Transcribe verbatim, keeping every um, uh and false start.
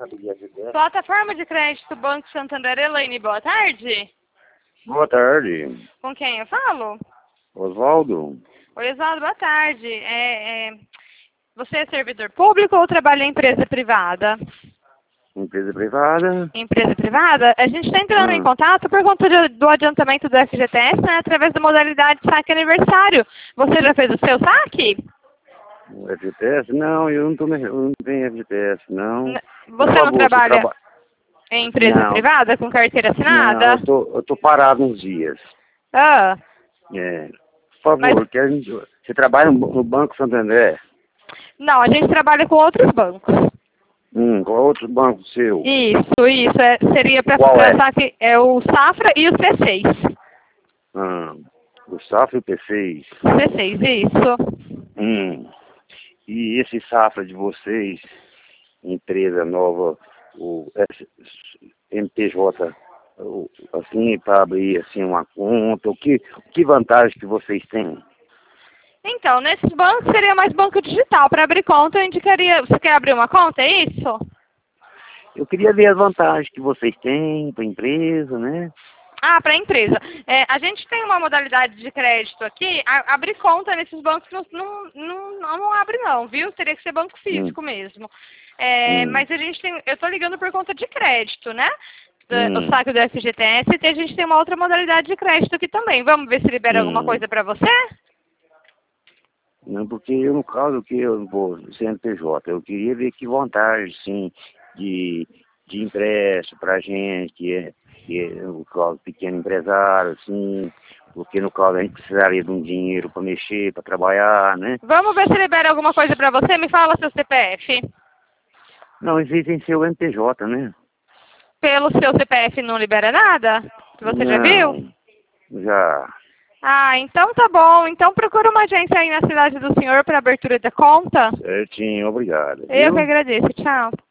Plataforma de crédito Banco Santander, Elaine, boa tarde. Boa tarde. Com quem eu falo? Oswaldo. Oi, Oswaldo, boa tarde. É, é, você é servidor público ou trabalha em empresa privada? Empresa privada. Empresa privada? A gente está entrando Ah. em contato por conta de, do adiantamento do F G T S, né, através da modalidade saque aniversário. Você já fez o seu saque? O F G T S? Não, eu não, tô, eu não tenho F G T S, não. N Por você favor, não trabalha traba... em empresa não, privada com carteira não, assinada? eu tô, eu tô parado uns dias. Ah. É. Por favor, Mas... que a gente... você trabalha no, no Banco Santander? Não, a gente trabalha com outros bancos. Hum, qual outro banco seu? Isso, isso. É, seria para Qual é? saque, é o Safra e o C seis. Ah, o Safra e o P seis. C seis, isso. Hum. E esse Safra de vocês, empresa nova, o M P J, o- assim, para abrir assim, uma conta, o que, que vantagem que vocês têm? Então, nesses bancos seria mais banco digital. Para abrir conta, eu indicaria... Você quer abrir uma conta, é isso? Eu queria ver as vantagens que vocês têm para a empresa, né? Ah, para a empresa. É, a gente tem uma modalidade de crédito aqui. A, abrir conta nesses bancos não, não, não, não abre não, viu? Teria que ser banco físico Hum, mesmo. É, hum, mas a gente tem... Eu estou ligando por conta de crédito, né? O hum. saque do F G T S e a gente tem uma outra modalidade de crédito aqui também. Vamos ver se libera alguma Hum. coisa para você? Não, porque eu, no caso que eu vou C N P J, eu queria ver que vantagem, sim, de, de empréstimo para a gente, que é, que é o caso pequeno empresário, assim, porque no caso a gente precisaria de um dinheiro para mexer, para trabalhar, né? Vamos ver se libera alguma coisa para você. Me fala seu C P F. Não, existem seu N P J, né? Pelo seu C P F não libera nada? Você já viu? Não, já. Ah, então tá bom. Então procura uma agência aí na cidade do senhor para abertura da conta. Certinho, obrigado, Eu que viu? agradeço. Tchau.